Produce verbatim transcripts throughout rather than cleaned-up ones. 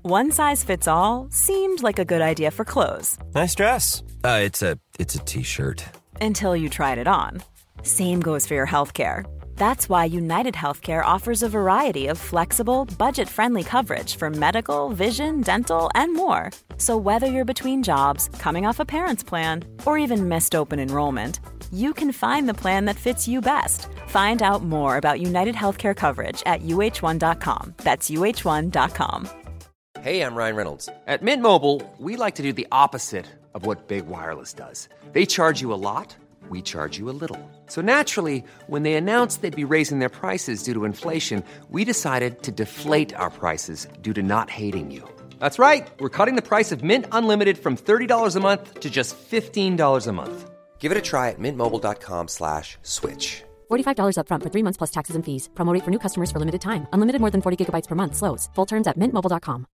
One size fits all seemed like a good idea for clothes. Nice dress. Uh, it's a it's a t-shirt. Until you tried it on. Same goes for your healthcare. That's why United Healthcare offers a variety of flexible, budget-friendly coverage for medical, vision, dental, and more. So whether you're between jobs, coming off a parent's plan, or even missed open enrollment, you can find the plan that fits you best. Find out more about United Healthcare coverage at U H one dot com. That's U H one dot com. Hey, I'm Ryan Reynolds. At Mint Mobile, we like to do the opposite of what Big Wireless does. They charge you a lot, we charge you a little. So naturally, when they announced they'd be raising their prices due to inflation, we decided to deflate our prices due to not hating you. That's right. We're cutting the price of Mint Unlimited from thirty dollars a month to just fifteen dollars a month. Give it a try at mintmobile.com slash switch. forty-five dollars up front for three months plus taxes and fees. Promo rate for new customers for limited time. Unlimited more than forty gigabytes per month slows. Full terms at mint mobile dot com.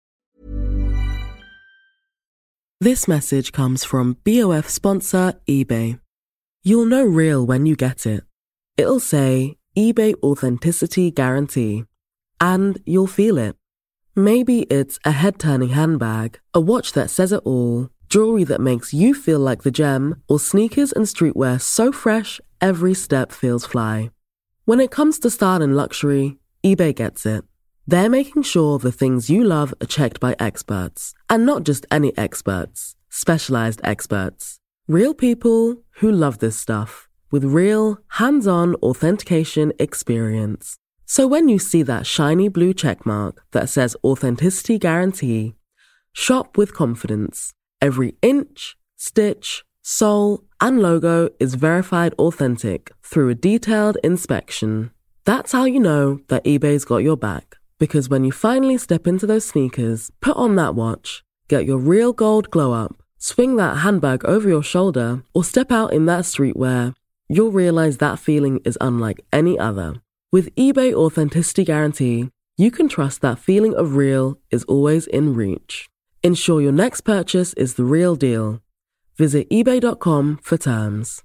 This message comes from B O F sponsor eBay. You'll know real when you get it. It'll say eBay Authenticity Guarantee. And you'll feel it. Maybe it's a head-turning handbag, a watch that says it all, jewelry that makes you feel like the gem, or sneakers and streetwear so fresh, every step feels fly. When it comes to style and luxury, eBay gets it. They're making sure the things you love are checked by experts. And not just any experts, specialized experts. Real people who love this stuff, with real, hands-on authentication experience. So when you see that shiny blue checkmark that says Authenticity Guarantee, shop with confidence. Every inch, stitch, sole, and logo is verified authentic through a detailed inspection. That's how you know that eBay's got your back. Because when you finally step into those sneakers, put on that watch, get your real gold glow up, swing that handbag over your shoulder, or step out in that streetwear, you'll realize that feeling is unlike any other. With eBay Authenticity Guarantee, you can trust that feeling of real is always in reach. Ensure your next purchase is the real deal. Visit ebay dot com for terms.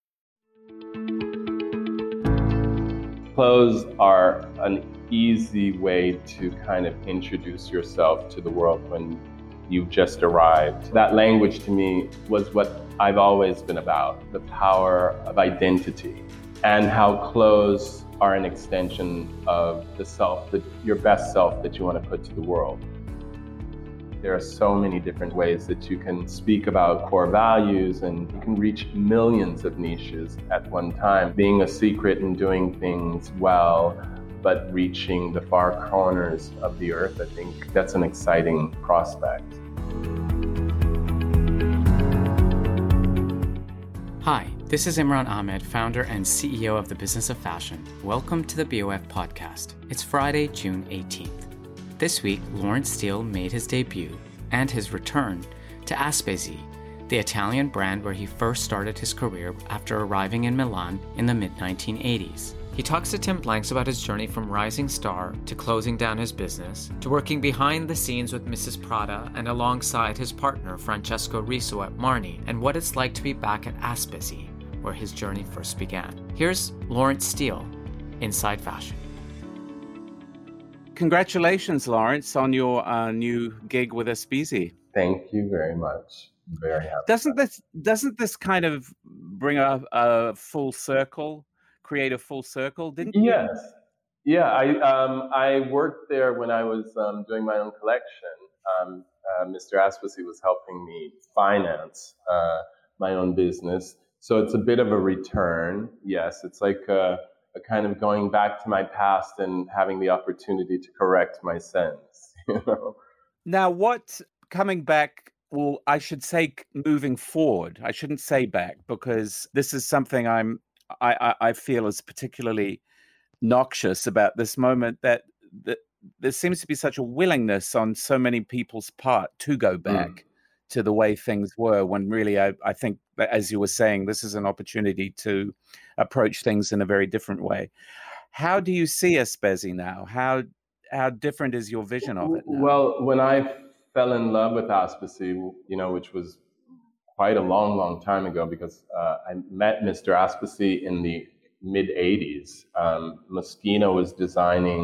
Clothes are an easy way to kind of introduce yourself to the world when you've just arrived. That language to me was what I've always been about, the power of identity and how clothes are an extension of the self, that your best self that you want to put to the world. There are so many different ways that you can speak about core values, and you can reach millions of niches at one time. Being a secret and doing things well, but reaching the far corners of the earth, I think that's an exciting prospect. Hi, this is Imran Ahmed, founder and C E O of the Business of Fashion. Welcome to the B O F podcast. It's Friday, June eighteenth. This week, Laurent Steel made his debut and his return to Aspesi, the Italian brand where he first started his career after arriving in Milan in the mid nineteen eighties. He talks to Tim Blanks about his journey from rising star to closing down his business, to working behind the scenes with Missus Prada and alongside his partner Francesco Riso at Marni, and what it's like to be back at Aspesi, where his journey first began. Here's Laurent Steel, Inside Fashion. Congratulations, Lawrence, on your uh, new gig with Aspesi. Thank you very much. I'm very happy. Doesn't this doesn't this kind of bring a, a full circle? Create a full circle, didn't you? Yes. Yeah, I um, I worked there when I was um, doing my own collection. Um, uh, Mister Aspesi was helping me finance uh, my own business. So it's a bit of a return. Yes, it's like a, a kind of going back to my past and having the opportunity to correct my sense. You know? Now, what coming back, well, I should say moving forward. I shouldn't say back, because this is something I'm I, I feel is particularly noxious about this moment, that, that there seems to be such a willingness on so many people's part to go back mm. to the way things were, when really I, I think, as you were saying, this is an opportunity to approach things in a very different way. How do you see Aspesi now? How how different is your vision of it now? Well, when I fell in love with Aspesi, you know, which was quite a long, long time ago, because uh, I met Mister Aspesi in the mid eighties. Um, Moschino was designing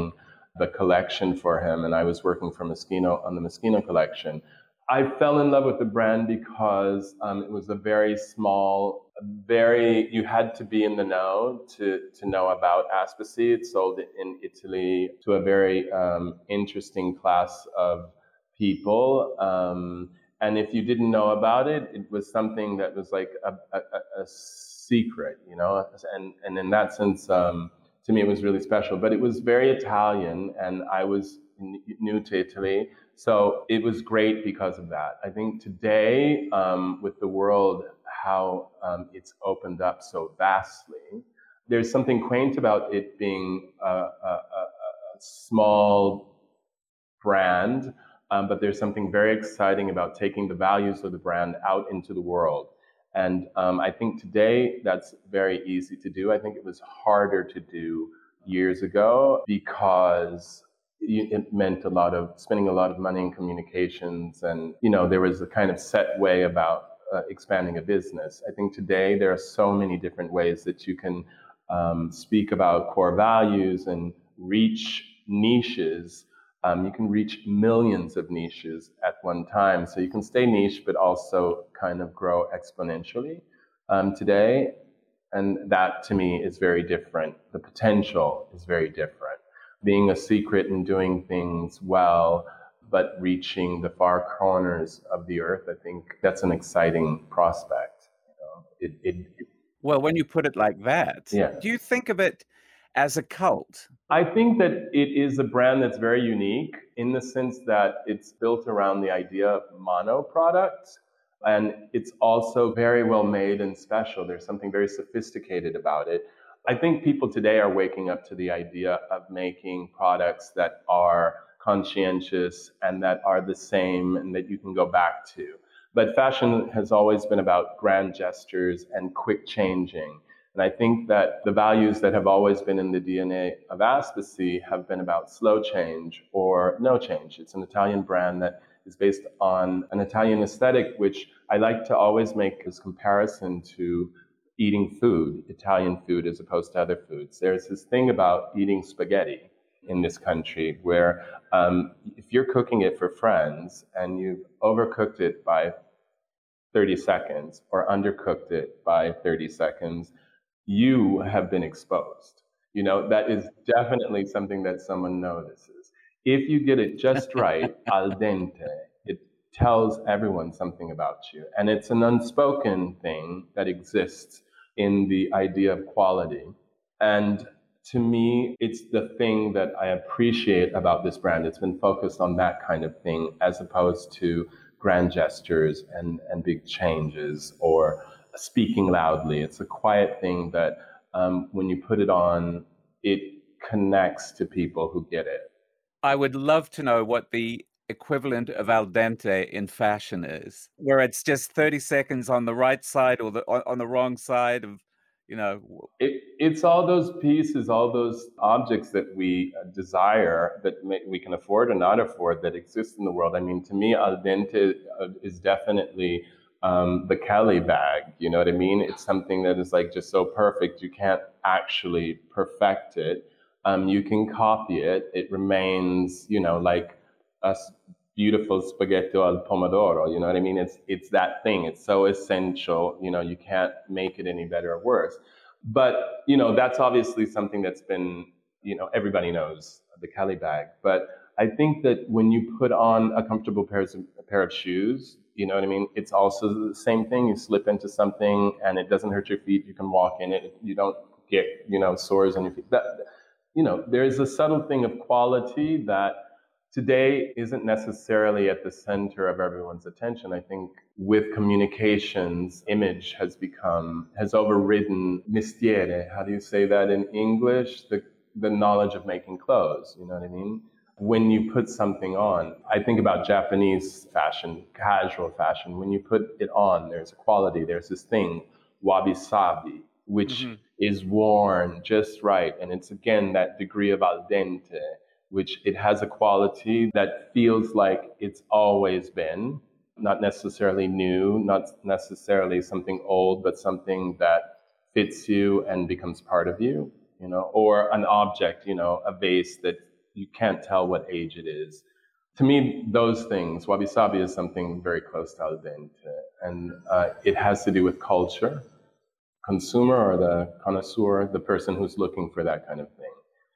the collection for him, and I was working for Moschino on the Moschino collection. I fell in love with the brand because um, it was a very small, very, you had to be in the know to, to know about Aspasia. It's sold in Italy to a very um, interesting class of people. Um, and if you didn't know about it, it was something that was like a, a, a secret, you know? And, and in that sense, um, to me, it was really special. But it was very Italian, and I was new to Italy. So it was great because of that. I think today, um, with the world, how um, it's opened up so vastly, there's something quaint about it being a, a, a, a small brand, um, but there's something very exciting about taking the values of the brand out into the world. And um, I think today that's very easy to do. I think it was harder to do years ago because it meant a lot of spending a lot of money in communications, and you know there was a kind of set way about uh, expanding a business. I think today there are so many different ways that you can um, speak about core values and reach niches. Um, you can reach millions of niches at one time, so you can stay niche but also kind of grow exponentially um, today, and that to me is very different. The potential is very different. Being a secret and doing things well, but reaching the far corners of the earth, I think that's an exciting prospect. You know, it, it, it, well, when you put it like that, yeah. Do you think of it as a cult? I think that it is a brand that's very unique in the sense that it's built around the idea of mono product, and it's also very well made and special. There's something very sophisticated about it. I think people today are waking up to the idea of making products that are conscientious and that are the same and that you can go back to. But fashion has always been about grand gestures and quick changing. And I think that the values that have always been in the D N A of Aspasia have been about slow change or no change. It's an Italian brand that is based on an Italian aesthetic, which I like to always make this comparison to eating food, Italian food as opposed to other foods. There's this thing about eating spaghetti in this country where um, if you're cooking it for friends and you've overcooked it by thirty seconds or undercooked it by thirty seconds, you have been exposed. You know, that is definitely something that someone notices. If you get it just right, al dente, it tells everyone something about you. And it's an unspoken thing that exists in the idea of quality. And to me, it's the thing that I appreciate about this brand. It's been focused on that kind of thing as opposed to grand gestures and, and big changes or speaking loudly. It's a quiet thing that um, when you put it on, it connects to people who get it. I would love to know what the equivalent of al dente in fashion is, where it's just thirty seconds on the right side or the on, on the wrong side of, you know. It, it's all those pieces, all those objects that we desire, that may, we can afford or not afford, that exist in the world. I mean, to me, al dente is definitely um, the Kelly bag. You know what I mean? It's something that is like just so perfect, you can't actually perfect it. Um, you can copy it. It remains, you know, like a beautiful spaghetti al pomodoro. You know what I mean? It's it's that thing. It's so essential. You know, you can't make it any better or worse. But, you know, that's obviously something that's been, you know, everybody knows the Kelly bag. But I think that when you put on a comfortable pair of, a pair of shoes, you know what I mean? It's also the same thing. You slip into something and it doesn't hurt your feet. You can walk in it. You don't get, you know, sores on your feet. That, you know, there's a subtle thing of quality that today isn't necessarily at the center of everyone's attention. I think with communications, image has become, has overridden mestiere. How do you say that in English? The, the knowledge of making clothes, you know what I mean? When you put something on, I think about Japanese fashion, casual fashion. When you put it on, there's a quality, there's this thing, wabi-sabi, which mm-hmm. is worn just right. And it's, again, that degree of al dente, which it has a quality that feels like it's always been, not necessarily new, not necessarily something old, but something that fits you and becomes part of you, you know, or an object, you know, a vase that you can't tell what age it is. To me, those things, wabi-sabi is something very close to al dente, and uh, it has to do with culture, consumer or the connoisseur, the person who's looking for that kind of thing.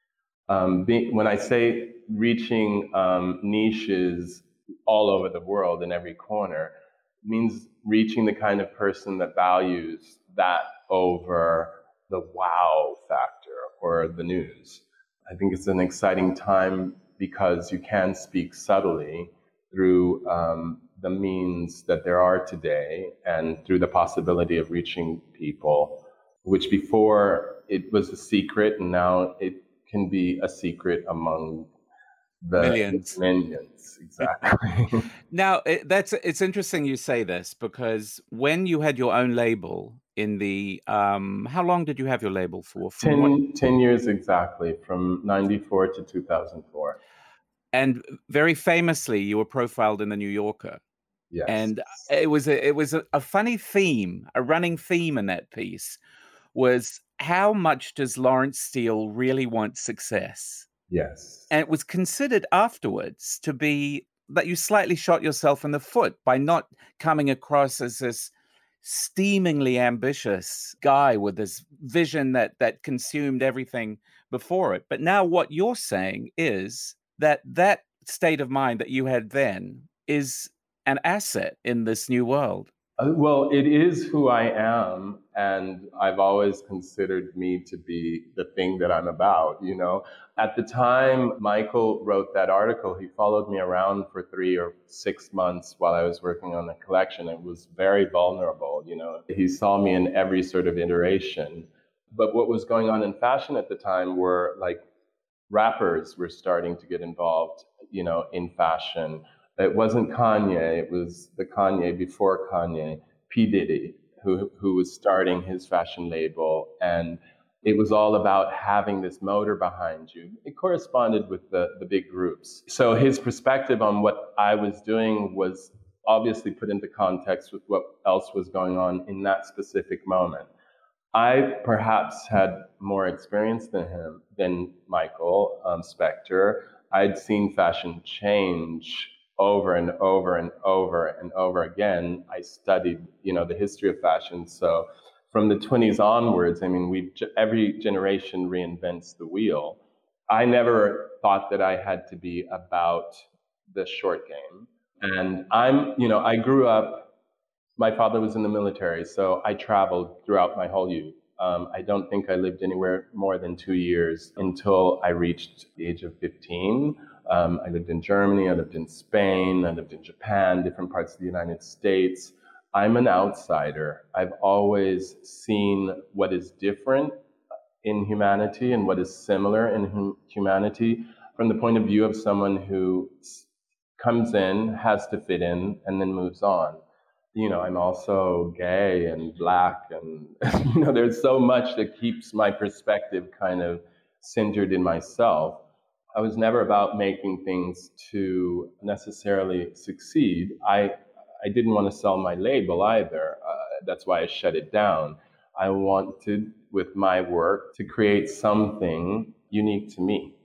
Um, being, when I say reaching um, niches all over the world in every corner, it means reaching the kind of person that values that over the wow factor or the news. I think it's an exciting time because you can speak subtly through um, the means that there are today and through the possibility of reaching people, which before it was a secret and now it can be a secret among the millions. Millions, exactly. Now, it, that's it's interesting you say this, because when you had your own label in the, um, how long did you have your label for? From ten, what? ten years exactly, from ninety-four to two thousand four. And very famously, you were profiled in the New Yorker. Yes. And it was a, it was a, a funny theme, a running theme in that piece was, how much does Lawrence Steele really want success? Yes. And it was considered afterwards to be that you slightly shot yourself in the foot by not coming across as this steamingly ambitious guy with this vision that that consumed everything before it. But now what you're saying is that that state of mind that you had then is an asset in this new world. Uh, well, it is who I am, and I've always considered me to be the thing that I'm about, you know. At the time Michael wrote that article, he followed me around for three or six months while I was working on the collection. It was very vulnerable, you know. He saw me in every sort of iteration. But what was going on in fashion at the time were, like, rappers were starting to get involved, you know, in fashion. It wasn't Kanye, it was the Kanye before Kanye, P. Diddy, who who was starting his fashion label. And it was all about having this motor behind you. It corresponded with the, the big groups. So his perspective on what I was doing was obviously put into context with what else was going on in that specific moment. I perhaps had more experience than him, than Michael um, Spector. I'd seen fashion change over and over and over and over again. I studied, you know, the history of fashion. So from the twenties onwards, I mean, we every generation reinvents the wheel. I never thought that I had to be about the short game. And I'm, you know, I grew up, my father was in the military, so I traveled throughout my whole youth. Um, I don't think I lived anywhere more than two years until I reached the age of fifteen. Um, I lived in Germany, I lived in Spain, I lived in Japan, different parts of the United States. I'm an outsider. I've always seen what is different in humanity and what is similar in hum- humanity from the point of view of someone who comes in, has to fit in, and then moves on. You know, I'm also gay and black, and, you know, there's so much that keeps my perspective kind of centered in myself. I was never about making things to necessarily succeed. I I didn't want to sell my label either. Uh, that's why I shut it down. I wanted, with my work, to create something unique to me.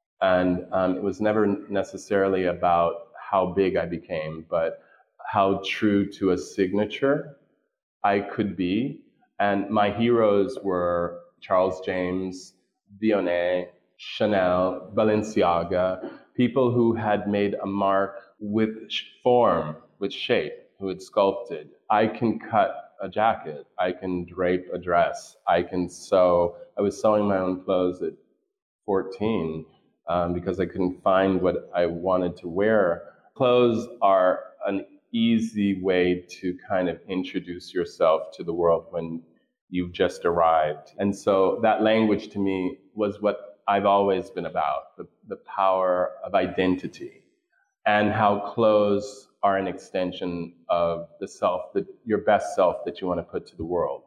And um, it was never necessarily about how big I became, but how true to a signature I could be. And my heroes were Charles James, Vionnet, Chanel, Balenciaga, people who had made a mark with form, with shape, who had sculpted. I can cut a jacket. I can drape a dress. I can sew. I was sewing my own clothes at fourteen um, because I couldn't find what I wanted to wear. Clothes are an easy way to kind of introduce yourself to the world when you've just arrived. And so that language to me was what I've always been about, the, the power of identity and how clothes are an extension of the self, that your best self that you want to put to the world.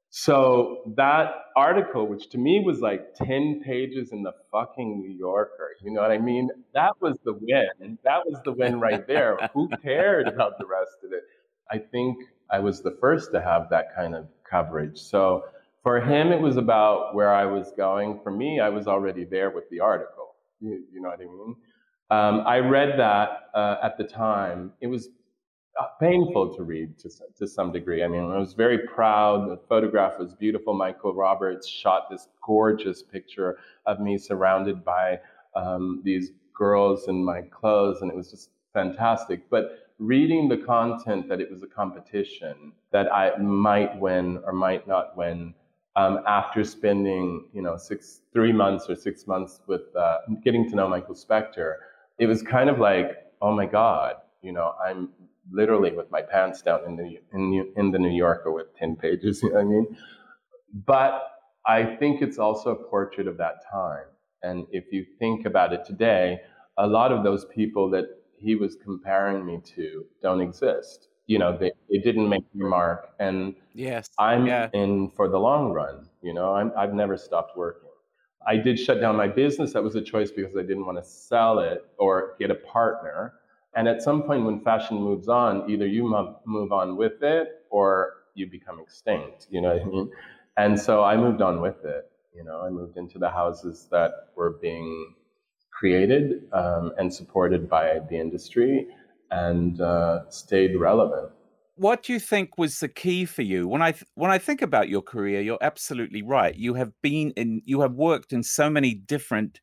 So that article, which to me was like ten pages in the fucking New Yorker, you know what I mean? That was the win. That was the win right there. Who cared about the rest of it? I think I was the first to have that kind of coverage. So for him, it was about where I was going. For me, I was already there with the article. You, you know what I mean? Um, I read that uh, at the time. It was painful to read to, to some degree. I mean, I was very proud. The photograph was beautiful. Michael Roberts shot this gorgeous picture of me surrounded by um, these girls in my clothes, and it was just fantastic. But reading the content that it was a competition that I might win or might not win, um, after spending, you know, six, three months or six months with uh, getting to know Michael Spector, it was kind of like, oh my God, you know, I'm literally with my pants down in the in, in the New Yorker with ten pages. You know what I mean? But I think it's also a portrait of that time. And if you think about it today, a lot of those people that he was comparing me to don't exist. You know, they, they didn't make their mark. And yes, I'm yeah. in for the long run. You know, I'm, I've never stopped working. I did shut down my business. That was a choice because I didn't want to sell it or get a partner. And at some point when fashion moves on, either you move on with it or you become extinct. You know what I mean? And so I moved on with it. You know, I moved into the houses that were being created um, and supported by the industry, and uh, stayed relevant. What do you think was the key for you? When I th- when I think about your career, you're absolutely right. You have been in, you have worked in so many different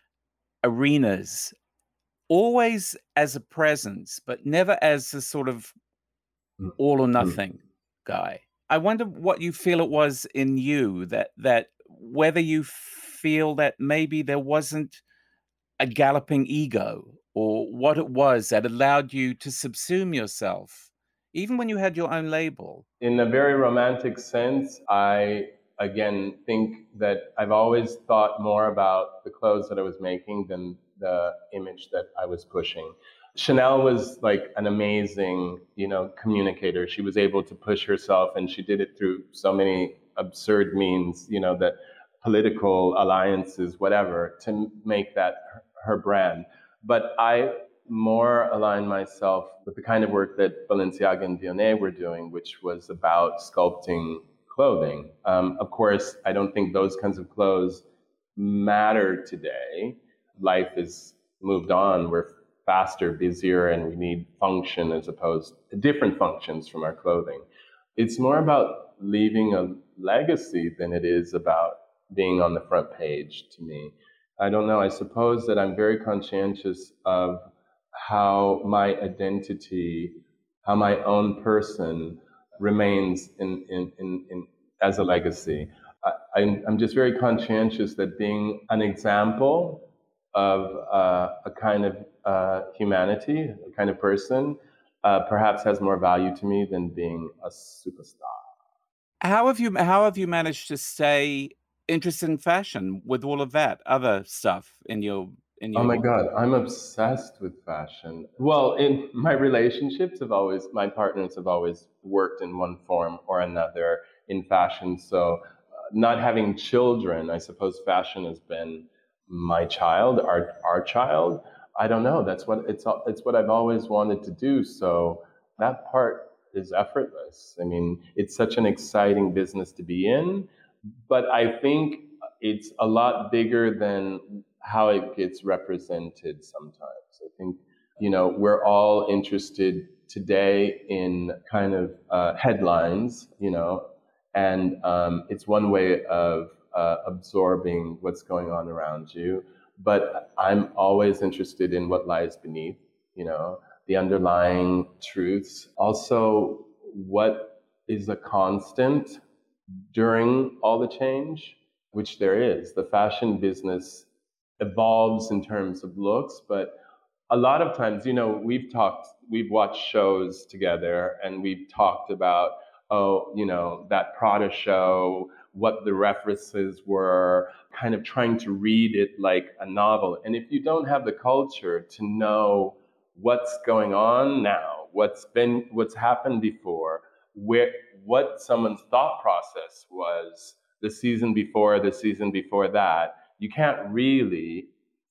arenas, always as a presence, but never as a sort of all or nothing guy. I wonder what you feel it was in you that that whether you feel that maybe there wasn't a galloping ego, or what it was that allowed you to subsume yourself, even when you had your own label. In a very romantic sense, I, again, think that I've always thought more about the clothes that I was making than the image that I was pushing. Chanel was like an amazing, you know, communicator. She was able to push herself, and she did it through so many absurd means, you know, that political alliances, whatever, to make that her brand. But I more align myself with the kind of work that Balenciaga and Vionnet were doing, which was about sculpting clothing. Um, of course, I don't think those kinds of clothes matter today. Life has moved on. We're faster, busier, and we need function as opposed to different functions from our clothing. It's more about leaving a legacy than it is about being on the front page to me. I don't know. I suppose that I'm very conscientious of how my identity, how my own person remains in, in, in, in as a legacy. I, I'm, I'm just very conscientious that being an example of uh, a kind of uh, humanity, a kind of person, uh, perhaps has more value to me than being a superstar. How have you how have you managed to stay interested in fashion with all of that other stuff in your in your Oh my God, I'm obsessed with fashion. Well, in my relationships have always, my partners have always worked in one form or another in fashion. So uh, not having children, I suppose fashion has been my child, our our child. I don't know. That's what it's it's what I've always wanted to do. So that part is effortless. I mean, it's such an exciting business to be in, but I think it's a lot bigger than how it gets represented sometimes. I think, you know, we're all interested today in kind of uh, headlines, you know, and um, it's one way of uh, absorbing what's going on around you. But I'm always interested in what lies beneath, you know, the underlying truths. Also, what is a constant during all the change, which there is. The fashion business evolves in terms of looks, but a lot of times, you know, we've talked, we've watched shows together and we've talked about, oh, you know, that Prada show, what the references were, kind of trying to read it like a novel. And if you don't have the culture to know what's going on now, what's been, what's happened before, where, what someone's thought process was the season before, the season before that, you can't really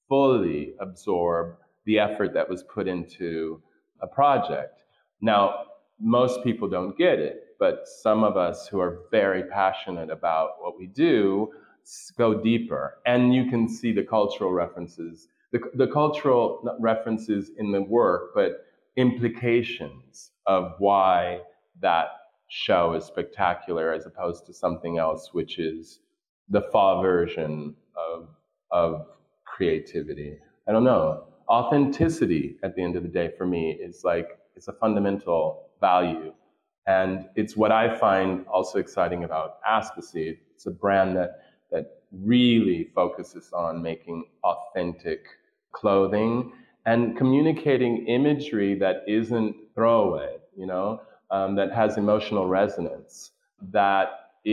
fully absorb the effort that was put into a project. Now, most people don't get it, but some of us who are very passionate about what we do go deeper. And you can see the cultural references the, the cultural references in the work, but implications of why that show is spectacular as opposed to something else, which is the faux version of, of creativity. I don't know. Authenticity at the end of the day for me is like, it's a fundamental value. And it's what I find also exciting about Aspaseed. It's a brand that, that really focuses on making authentic clothing and communicating imagery that isn't throwaway, you know, um, that has emotional resonance, that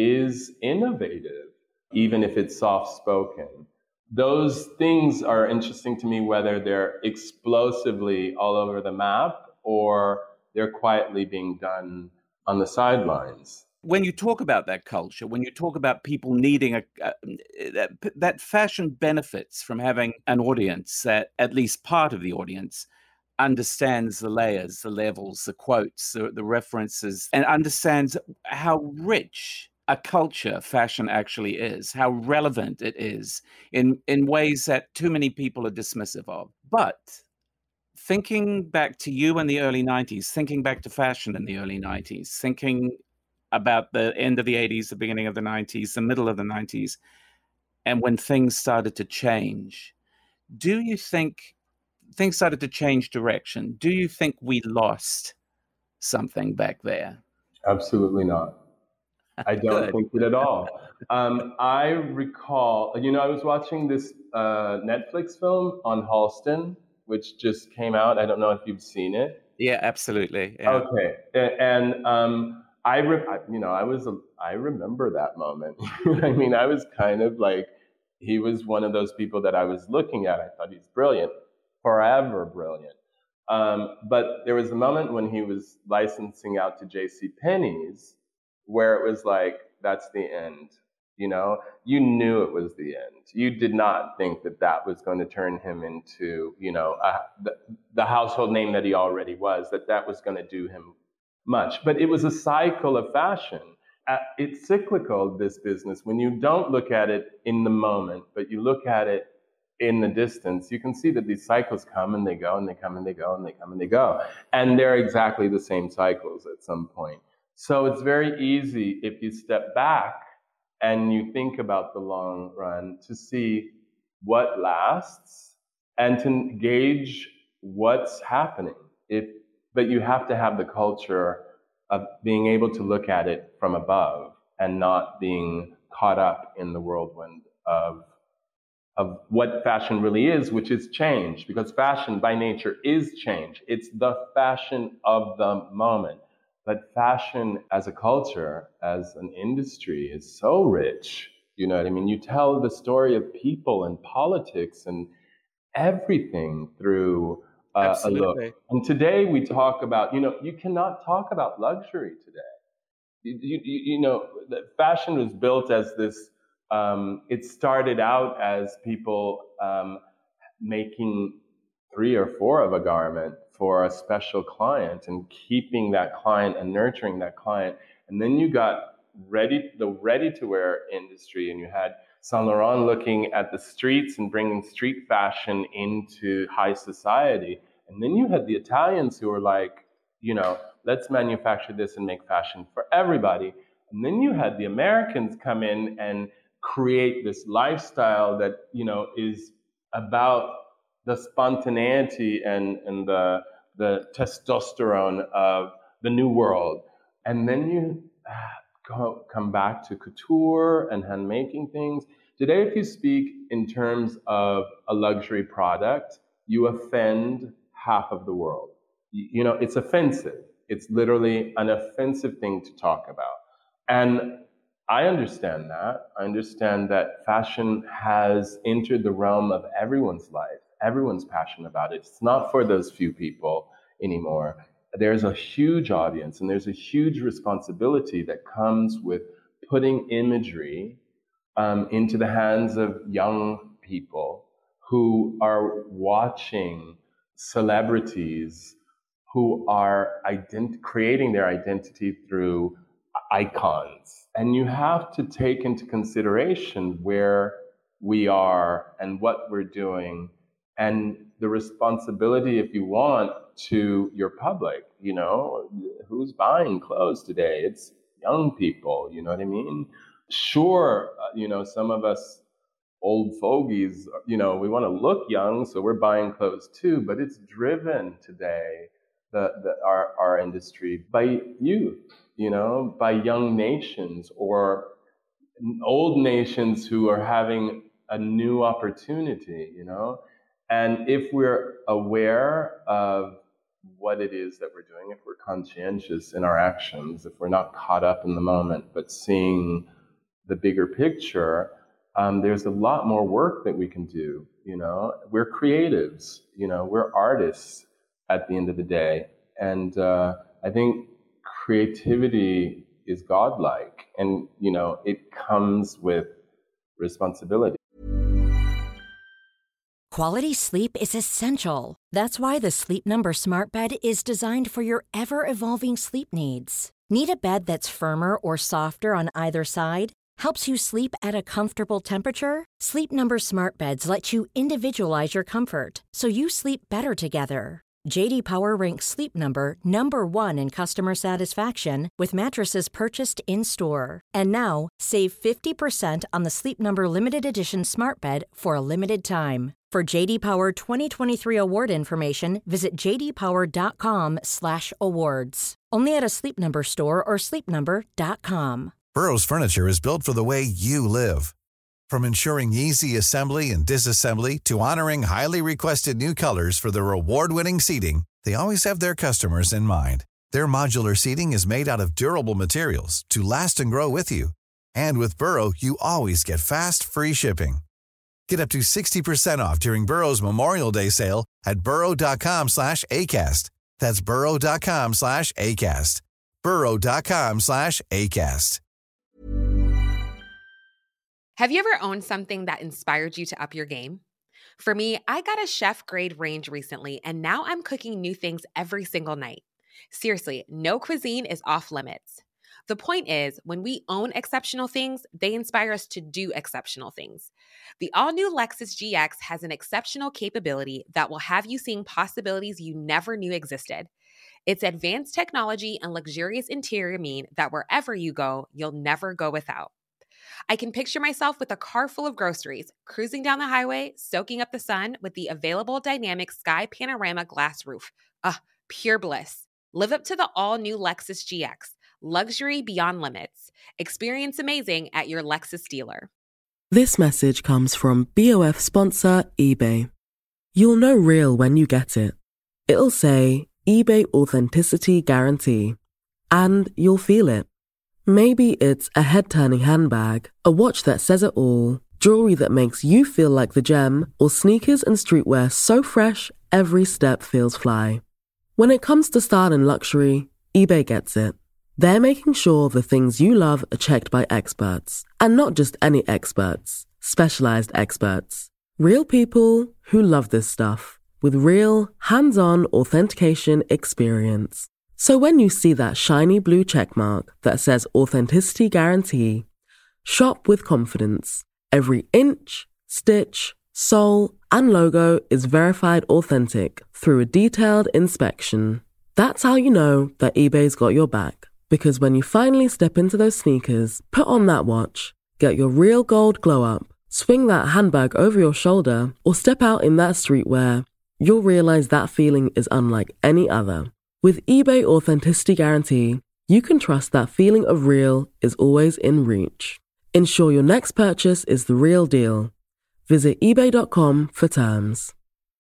is innovative, even if it's soft-spoken. Those things are interesting to me, whether they're explosively all over the map or they're quietly being done on the sidelines. When you talk about that culture, when you talk about people needing a, a that, that fashion benefits from having an audience, that at least part of the audience understands the layers, the levels, the quotes, the, the references, and understands how rich a culture fashion actually is, how relevant it is in, in ways that too many people are dismissive of. But thinking back to you in the early nineties, thinking back to fashion in the early nineties, thinking about the end of the eighties, the beginning of the nineties, the middle of the nineties, and when things started to change, do you think things started to change direction? Do you think we lost something back there? Absolutely not. I don't think it at all. Um, I recall, you know, I was watching this uh, Netflix film on Halston, which just came out. I don't know if you've seen it. Yeah, absolutely. Yeah. Okay. And, um, I, re- you know, I was, a, I remember that moment. I mean, I was kind of like, he was one of those people that I was looking at. I thought he's brilliant, forever brilliant. Um, but there was a moment when he was licensing out to JCPenney's where it was like, that's the end. You know, you knew it was the end. You did not think that that was going to turn him into, you know, uh, the, the household name that he already was, that that was going to do him much. But it was a cycle of fashion. Uh, it's cyclical, this business. When you don't look at it in the moment, but you look at it in the distance, you can see that these cycles come and they go and they come and they go and they come and they go. And they're exactly the same cycles at some point. So it's very easy if you step back and you think about the long run to see what lasts and to gauge what's happening. If, but you have to have the culture of being able to look at it from above and not being caught up in the whirlwind of, of what fashion really is, which is change, because fashion by nature is change. It's the fashion of the moment. But fashion as a culture, as an industry, is so rich. You know what I mean? You tell the story of people and politics and everything through uh, a look. And today we talk about, you know, you cannot talk about luxury today. You, you, you know, fashion was built as this, um, it started out as people um, making three or four of a garment for a special client and keeping that client and nurturing that client. And then you got ready, the ready-to-wear industry, and you had Saint Laurent looking at the streets and bringing street fashion into high society. And then you had the Italians who were like, you know, let's manufacture this and make fashion for everybody. And then you had the Americans come in and create this lifestyle that, you know, is about the spontaneity and, and the, the testosterone of the new world. And then you go, come back to couture and hand-making things. Today, if you speak in terms of a luxury product, you offend half of the world. You, you know, it's offensive. It's literally an offensive thing to talk about. And I understand that. I understand that fashion has entered the realm of everyone's life. Everyone's passionate about it. It's not for those few people anymore. There's a huge audience and there's a huge responsibility that comes with putting imagery um, into the hands of young people who are watching celebrities who are ident- creating their identity through icons. And you have to take into consideration where we are and what we're doing and the responsibility, if you want, to your public. You know, who's buying clothes today? It's young people, you know what I mean? Sure, uh, you know, some of us old fogies, you know, we want to look young, so we're buying clothes too, but it's driven today, the, the our, our industry, by youth, you know, by young nations or old nations who are having a new opportunity, you know? And if we're aware of what it is that we're doing, if we're conscientious in our actions, if we're not caught up in the moment, but seeing the bigger picture, um, there's a lot more work that we can do, you know? We're creatives, you know, we're artists at the end of the day. And uh, I think creativity is godlike, and, you know, it comes with responsibility. Quality sleep is essential. That's why the Sleep Number Smart Bed is designed for your ever-evolving sleep needs. Need a bed that's firmer or softer on either side? Helps you sleep at a comfortable temperature? Sleep Number Smart Beds let you individualize your comfort, so you sleep better together. J D Power ranks Sleep Number number one in customer satisfaction with mattresses purchased in-store. And now, save fifty percent on the Sleep Number Limited Edition Smart Bed for a limited time. For J D Power twenty twenty-three award information, visit jdpower.com slash awards. Only at a Sleep Number store or sleep number dot com. Burrow's furniture is built for the way you live. From ensuring easy assembly and disassembly to honoring highly requested new colors for their award-winning seating, they always have their customers in mind. Their modular seating is made out of durable materials to last and grow with you. And with Burrow, you always get fast, free shipping. Get up to sixty percent off during Burrow's Memorial Day sale at burrow.com slash ACAST. That's burrow.com slash ACAST. burrow.com slash ACAST. Have you ever owned something that inspired you to up your game? For me, I got a chef-grade range recently, and now I'm cooking new things every single night. Seriously, no cuisine is off limits. The point is, when we own exceptional things, they inspire us to do exceptional things. The all-new Lexus G X has an exceptional capability that will have you seeing possibilities you never knew existed. Its advanced technology and luxurious interior mean that wherever you go, you'll never go without. I can picture myself with a car full of groceries, cruising down the highway, soaking up the sun with the available dynamic sky panorama glass roof. Ah, pure bliss. Live up to the all-new Lexus G X. Luxury beyond limits. Experience amazing at your Lexus dealer. This message comes from B O F sponsor eBay. You'll know real when you get it. It'll say eBay Authenticity Guarantee. And you'll feel it. Maybe it's a head-turning handbag, a watch that says it all, jewelry that makes you feel like the gem, or sneakers and streetwear so fresh every step feels fly. When it comes to style and luxury, eBay gets it. They're making sure the things you love are checked by experts. And not just any experts, specialized experts. Real people who love this stuff, with real, hands-on authentication experience. So when you see that shiny blue checkmark that says Authenticity Guarantee, shop with confidence. Every inch, stitch, sole, and logo is verified authentic through a detailed inspection. That's how you know that eBay's got your back. Because when you finally step into those sneakers, put on that watch, get your real gold glow up, swing that handbag over your shoulder, or step out in that streetwear, you'll realize that feeling is unlike any other. With eBay Authenticity Guarantee, you can trust that feeling of real is always in reach. Ensure your next purchase is the real deal. Visit ebay dot com for terms.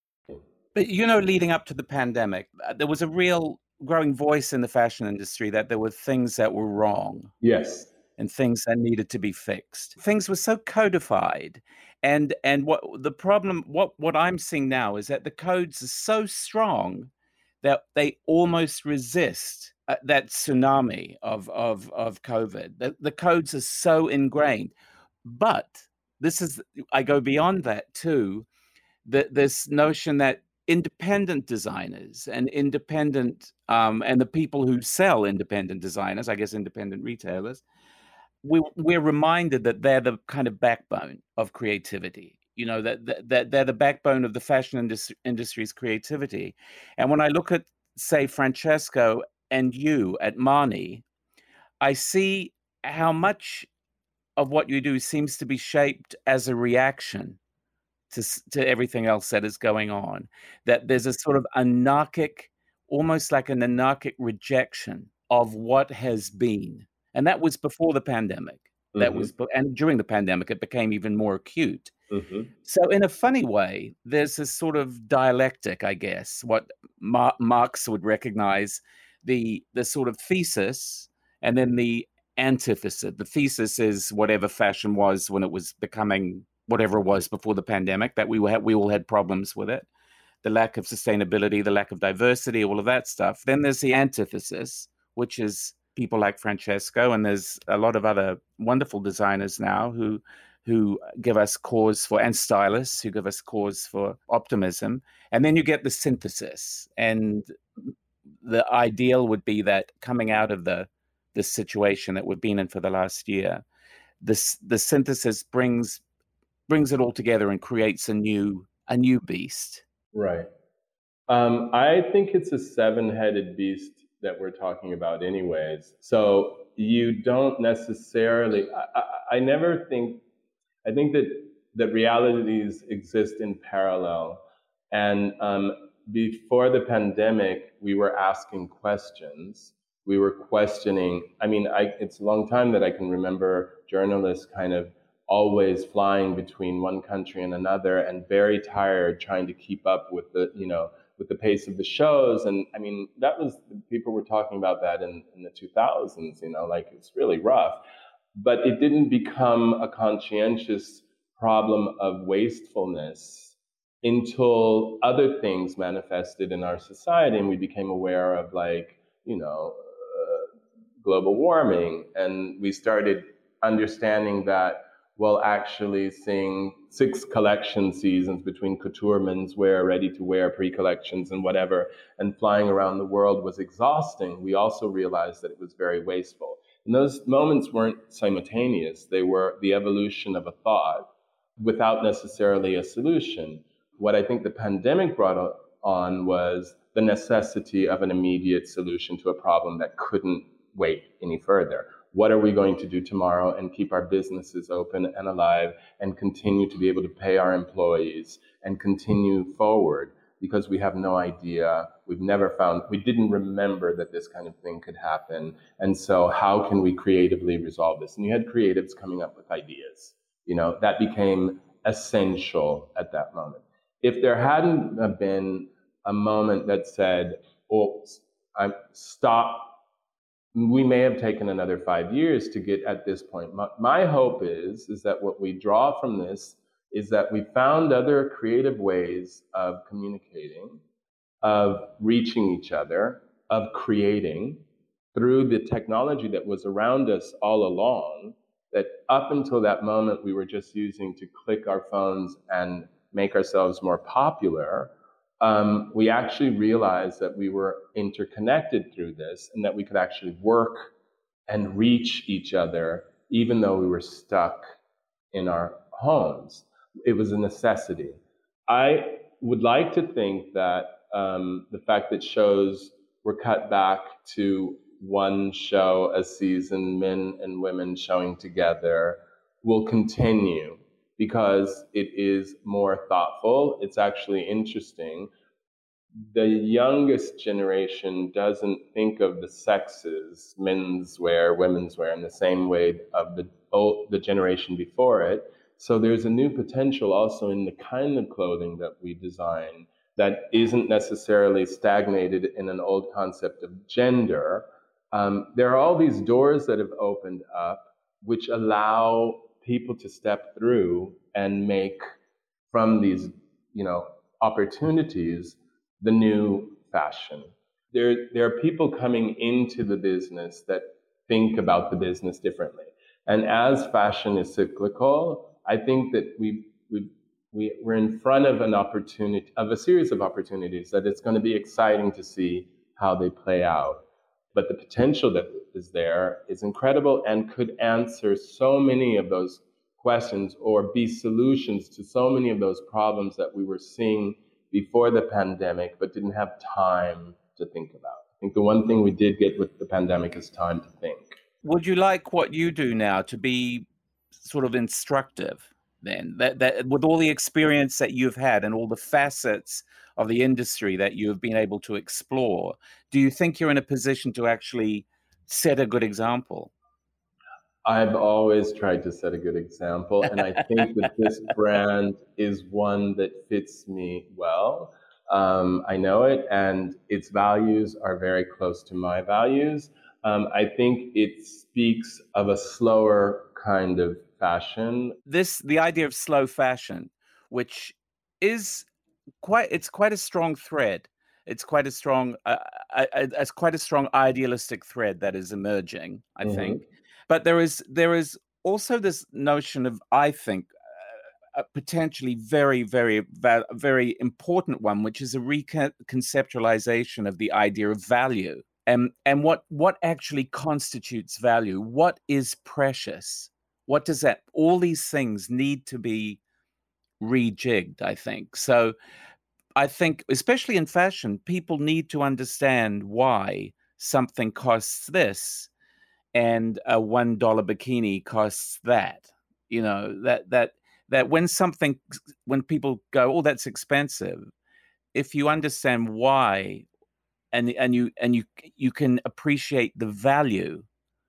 But, you know, leading up to the pandemic, there was a real growing voice in the fashion industry that there were things that were wrong. Yes. And things that needed to be fixed. Things were so codified. And and what the problem, what, what I'm seeing now is that the codes are so strong that they almost resist uh, that tsunami of of of COVID. The, the codes are so ingrained. But this is, I go beyond that too, that this notion that independent designers and independent, um, and the people who sell independent designers, I guess independent retailers, we, we're reminded that they're the kind of backbone of creativity. You know, that, that, that they're the backbone of the fashion indus- industry's creativity. And when I look at, say, Francesco and you at Marni, I see how much of what you do seems to be shaped as a reaction to to everything else that is going on. That there's a sort of anarchic, almost like an anarchic rejection of what has been. And that was before the pandemic. That Mm-hmm. was, and during the pandemic, it became even more acute. Mm-hmm. So in a funny way, there's this sort of dialectic, I guess, what Mar- Marx would recognize, the the sort of thesis and then the antithesis. The thesis is whatever fashion was when it was becoming whatever it was before the pandemic, that we, had, we all had problems with it, the lack of sustainability, the lack of diversity, all of that stuff. Then there's the antithesis, which is people like Francesco, and there's a lot of other wonderful designers now who who give us cause for, and stylists who give us cause for optimism. And then you get the synthesis. And the ideal would be that coming out of the this situation that we've been in for the last year, this the synthesis brings brings it all together and creates a new a new beast. Right. Um, I think it's a seven-headed beast that we're talking about anyways. So you don't necessarily, I, I, I never think, I think that, that realities exist in parallel. And um, before the pandemic, we were asking questions. We were questioning, I mean, I, it's a long time that I can remember journalists kind of always flying between one country and another and very tired trying to keep up with the, you know, with the pace of the shows. And I mean, that was, people were talking about that in, in the two thousands, you know, like it's really rough. But it didn't become a conscientious problem of wastefulness until other things manifested in our society and we became aware of, like, you know, uh, global warming. And we started understanding that, well, actually seeing six collection seasons between couture, menswear, ready-to-wear, pre-collections, and whatever, and flying around the world was exhausting. We also realized that it was very wasteful. And those moments weren't simultaneous. They were the evolution of a thought without necessarily a solution. What I think the pandemic brought on was the necessity of an immediate solution to a problem that couldn't wait any further. What are we going to do tomorrow and keep our businesses open and alive and continue to be able to pay our employees and continue forward? Because we have no idea. We've never found, we didn't remember that this kind of thing could happen. And so how can we creatively resolve this? And you had creatives coming up with ideas. You know, that became essential at that moment. If there hadn't been a moment that said, oh, I'm stop, we may have taken another five years to get at this point. My, my hope is, is that what we draw from this is that we found other creative ways of communicating, of reaching each other, of creating through the technology that was around us all along, that up until that moment we were just using to click our phones and make ourselves more popular. Um, we actually realized that we were interconnected through this and that we could actually work and reach each other even though we were stuck in our homes. It was a necessity. I would like to think that um, the fact that shows were cut back to one show a season, men and women showing together, will continue, because it is more thoughtful. It's actually interesting. The youngest generation doesn't think of the sexes, menswear, women's wear, in the same way of the old, the generation before it. So there's a new potential also in the kind of clothing that we design that isn't necessarily stagnated in an old concept of gender. Um, there are all these doors that have opened up which allow people to step through and make from these, you know, opportunities the new fashion. There, there are people coming into the business that think about the business differently. And as fashion is cyclical, I think that we, we, we, we're in front of an opportunity, of a series of opportunities that it's going to be exciting to see how they play out. But the potential that is there is incredible and could answer so many of those questions or be solutions to so many of those problems that we were seeing before the pandemic, but didn't have time to think about. I think the one thing we did get with the pandemic is time to think. Would you like what you do now to be sort of instructive then? That, that with all the experience that you've had and all the facets of the industry that you've been able to explore, do you think you're in a position to actually set a good example? I've always tried to set a good example, and I think that this brand is one that fits me well. Um, I know it, and its values are very close to my values. Um, I think it speaks of a slower kind of fashion. This, the idea of slow fashion, which is quite, it's quite a strong thread. It's quite a strong, uh, it's quite a strong idealistic thread that is emerging, I mm-hmm. think. But there is there is also this notion of, I think, uh, a potentially very, very, very important one, which is a reconceptualization of the idea of value and and what what actually constitutes value. What is precious? What does that? All these things need to be rejigged, I think. So I think, especially in fashion, people need to understand why something costs this and a one dollar bikini costs that. You know, that that that when something, when people go, oh, that's expensive, if you understand why, and and you and you you can appreciate the value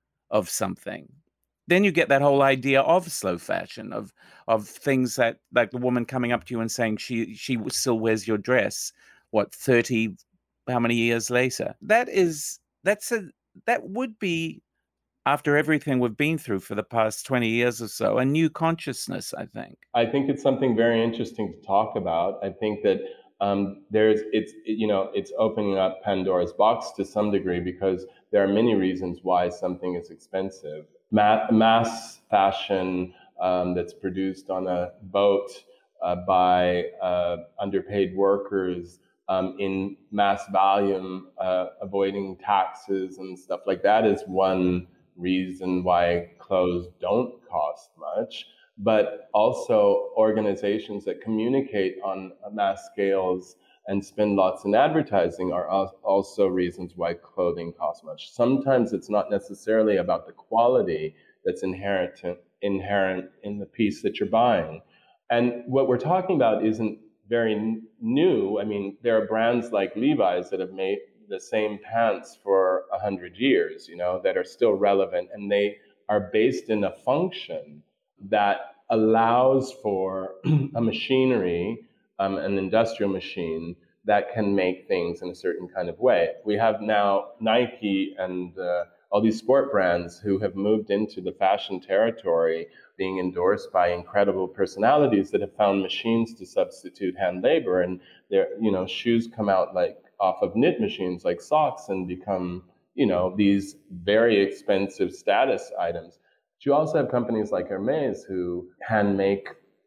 of something, then you get that whole idea of slow fashion, of of things that, like the woman coming up to you and saying she she still wears your dress, what, thirty, how many years later? That is that's a that would be, after everything we've been through for the past twenty years or so, a new consciousness, I think. I think it's something very interesting to talk about. I think that um, there's, it's, you know, it's opening up Pandora's box to some degree, because there are many reasons why something is expensive. Ma- mass fashion um, that's produced on a boat uh, by uh, underpaid workers um, in mass volume, uh, avoiding taxes and stuff like that is one reason why clothes don't cost much. But also organizations that communicate on mass scales and spend lots in advertising are also reasons why clothing costs much. Sometimes it's not necessarily about the quality that's inherent inherent in the piece that you're buying. And what we're talking about isn't very new. I mean, there are brands like Levi's that have made the same pants for a hundred years, you know, that are still relevant, and they are based in a function that allows for a machinery, um, an industrial machine that can make things in a certain kind of way. We have now Nike and uh, all these sport brands who have moved into the fashion territory, being endorsed by incredible personalities that have found machines to substitute hand labor, and their, you know, shoes come out like off of knit machines like socks and become, you know, these very expensive status items. But you also have companies like Hermes who hand make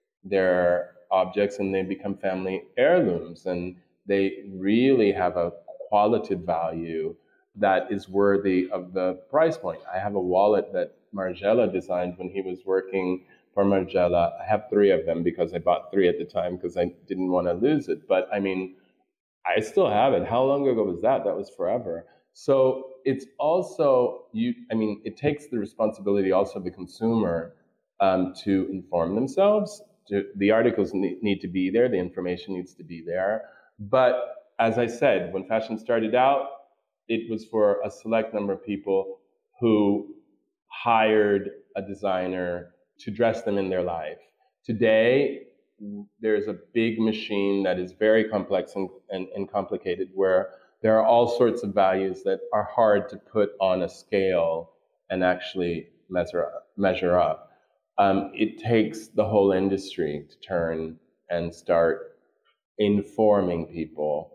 their objects and they become family heirlooms, and they really have a qualitative value that is worthy of the price point. I have a wallet that Margiela designed when he was working for Margiela. I have three of them because I bought three at the time because I didn't want to lose it. But I mean, I still have it. How long ago was that? That was forever. So it's also, you. I mean, it takes the responsibility also of the consumer um, to inform themselves. To, the articles need, need to be there. The information needs to be there. But as I said, when fashion started out, it was for a select number of people who hired a designer to dress them in their life. Today, there's a big machine that is very complex and, and, and complicated, where there are all sorts of values that are hard to put on a scale and actually measure up. Measure up. Um, it takes the whole industry to turn and start informing people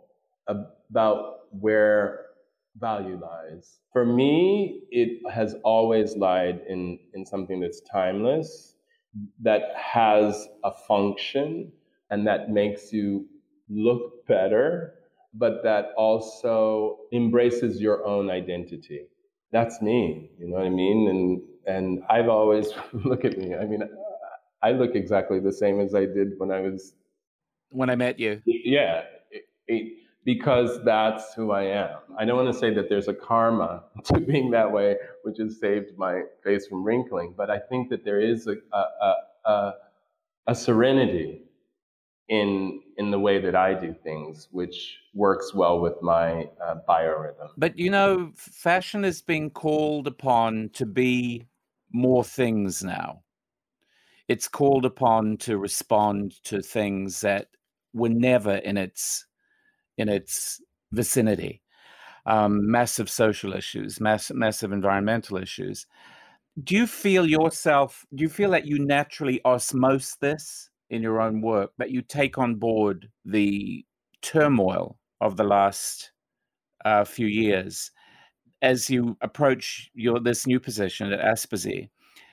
about where value lies. For me, it has always lied in, in something that's timeless, that has a function, and that makes you look better, but that also embraces your own identity. That's me, you know what I mean? And and I've always, look at me, I mean, I look exactly the same as I did when I was... When I met you. Yeah, it, it, because that's who I am. I don't want to say that there's a karma to being that way, which has saved my face from wrinkling, but I think that there is a, a, a, a serenity in in the way that I do things, which works well with my uh, biorhythm. But, you know, fashion is being called upon to be more things now. It's called upon to respond to things that were never in its in its vicinity. Um, massive social issues, mass, massive environmental issues. Do you feel yourself, do you feel that you naturally osmose this in your own work, that you take on board the turmoil of the last uh, few years as you approach your this new position at Aspezy?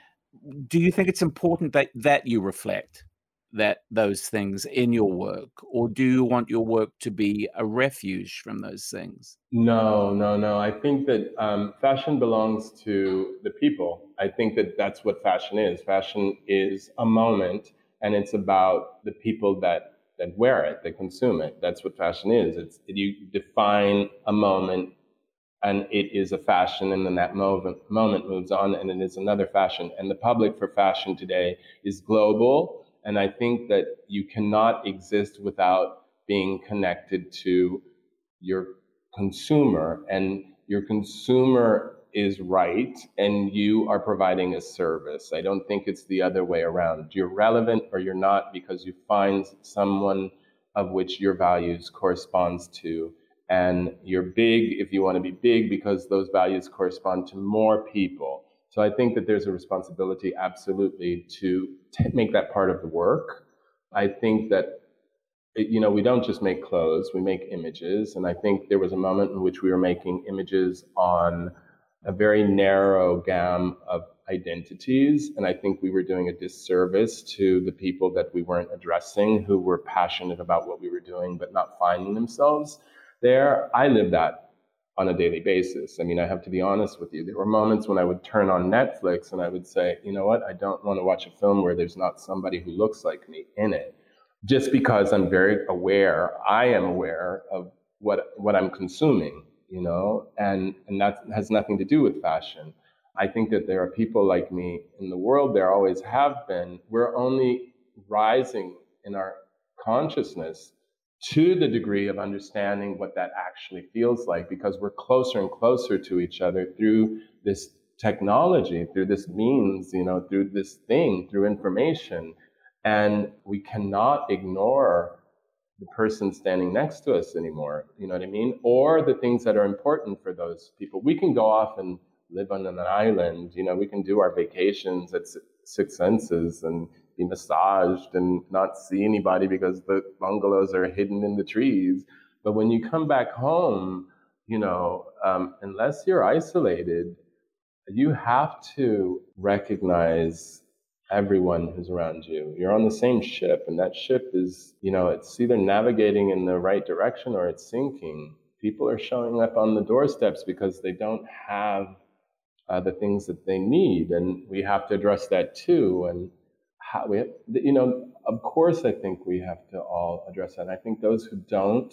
Do you think it's important that, that you reflect that those things in your work, or do you want your work to be a refuge from those things? No, no, no. I think that um, fashion belongs to the people. I think that that's what fashion is. Fashion is a moment, and it's about the people that that wear it, that consume it. That's what fashion is. It's you define a moment, and it is a fashion, and then that moment moment moves on, and it is another fashion. And the public for fashion today is global. And I think that you cannot exist without being connected to your consumer, and your consumer is right, and you are providing a service. I don't think it's the other way around. You're relevant or you're not because you find someone of which your values corresponds to, and you're big if you want to be big because those values correspond to more people. So I think that there's a responsibility, absolutely, to t- make that part of the work. I think that, you know, we don't just make clothes, we make images. And I think there was a moment in which we were making images on a very narrow gamut of identities. And I think we were doing a disservice to the people that we weren't addressing, who were passionate about what we were doing, but not finding themselves there. I live that on a daily basis. I mean, I have to be honest with you. There were moments when I would turn on Netflix and I would say, you know what, I don't want to watch a film where there's not somebody who looks like me in it. Just because I'm very aware, I am aware of what what I'm consuming, you know, and, and that has nothing to do with fashion. I think that there are people like me in the world, there always have been. We're only rising in our consciousness to the degree of understanding what that actually feels like, because we're closer and closer to each other through this technology, through this means, you know, through this thing, through information. And we cannot ignore the person standing next to us anymore, you know what I mean? Or the things that are important for those people. We can go off and live on an island, you know, we can do our vacations at Six Senses and be massaged and not see anybody because the bungalows are hidden in the trees. But when you come back home, you know, um, unless you're isolated, you have to recognize everyone who's around you. You're on the same ship, and that ship is, you know, it's either navigating in the right direction or it's sinking. People are showing up on the doorsteps because they don't have uh, the things that they need, and we have to address that too. And how we have, you know, of course, I think we have to all address that. And I think those who don't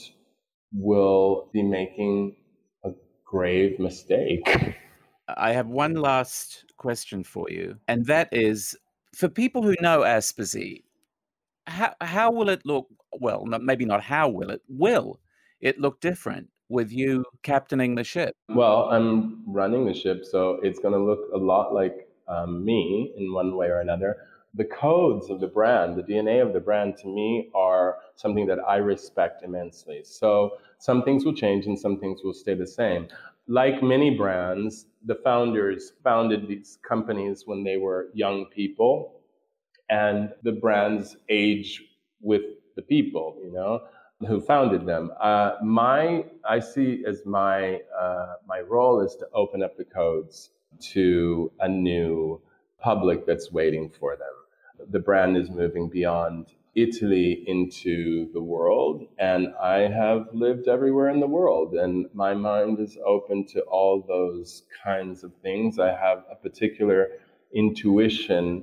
will be making a grave mistake. I have one last question for you, and that is, for people who know Aspezy, how how will it look? Well, not, maybe not how will it, will it look different with you captaining the ship? Well, I'm running the ship, so it's going to look a lot like um, me in one way or another. The codes of the brand, the D N A of the brand, to me, are something that I respect immensely. So some things will change and some things will stay the same. Like many brands, the founders founded these companies when they were young people, and the brands age with the people, you know, who founded them. Uh, my, I see as my uh, my role is to open up the codes to a new public that's waiting for them. The brand is moving beyond Italy into the world, and I have lived everywhere in the world, and my mind is open to all those kinds of things. I have a particular intuition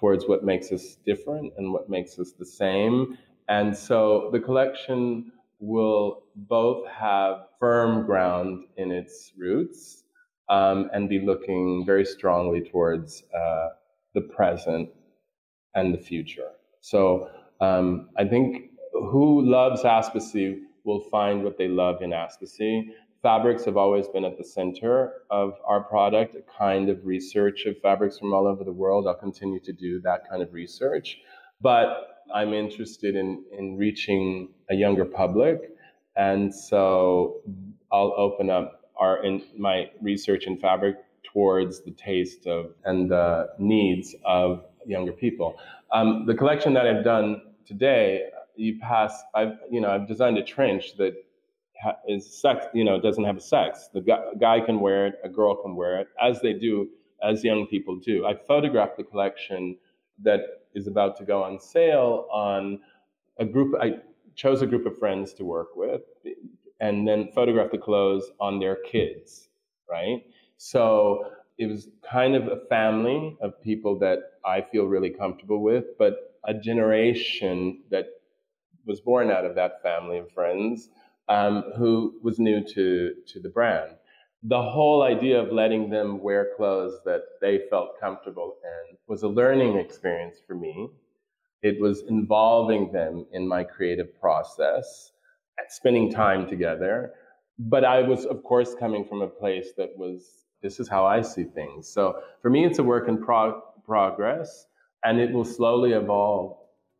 towards what makes us different and what makes us the same. And so the collection will both have firm ground in its roots um, and be looking very strongly towards uh, the present and the future. So um, I think who loves Aspacy will find what they love in Aspacy. Fabrics have always been at the center of our product, a kind of research of fabrics from all over the world. I'll continue to do that kind of research. But I'm interested in, in reaching a younger public. And so I'll open up our in my research in fabric towards the taste of and the needs of younger people. Um, the collection that I've done today, you pass, I've, you know, I've designed a trench that ha- is sex, you know, doesn't have a sex. The guy, a guy can wear it, a girl can wear it, as they do, as young people do. I photographed the collection that is about to go on sale on a group, I chose a group of friends to work with, and then photographed the clothes on their kids, right? So it was kind of a family of people that I feel really comfortable with, but a generation that was born out of that family of friends um, who was new to, to the brand. The whole idea of letting them wear clothes that they felt comfortable in was a learning experience for me. It was involving them in my creative process, spending time together. But I was, of course, coming from a place that was, this is how I see things. So for me, it's a work in pro- progress, and it will slowly evolve.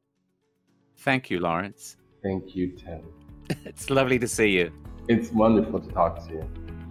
Thank you, Lawrence. Thank you, Tim. It's lovely to see you. It's wonderful to talk to you.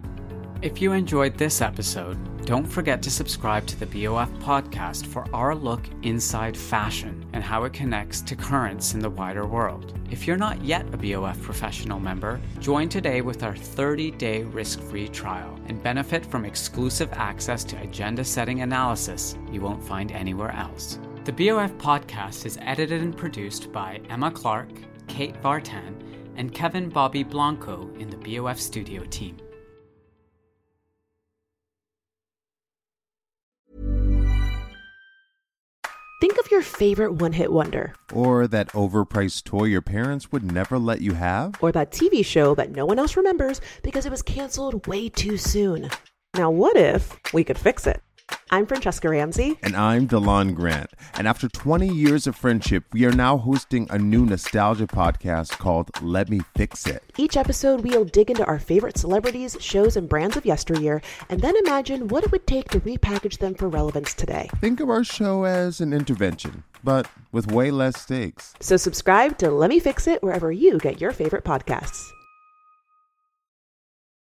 If you enjoyed this episode, don't forget to subscribe to the B O F podcast for our look inside fashion and how it connects to currents in the wider world. If you're not yet a B O F professional member, join today with our thirty-day risk-free trial and benefit from exclusive access to agenda-setting analysis you won't find anywhere else. The B O F podcast is edited and produced by Emma Clark, Kate Vartan, and Kevin Bobby Blanco in the B O F studio team. Think of your favorite one-hit wonder. Or that overpriced toy your parents would never let you have. Or that T V show that no one else remembers because it was canceled way too soon. Now what if we could fix it? I'm Francesca Ramsey. And I'm DeLon Grant. And after twenty years of friendship, we are now hosting a new nostalgia podcast called Let Me Fix It. Each episode, we'll dig into our favorite celebrities, shows, and brands of yesteryear, and then imagine what it would take to repackage them for relevance today. Think of our show as an intervention, but with way less stakes. So subscribe to Let Me Fix It wherever you get your favorite podcasts.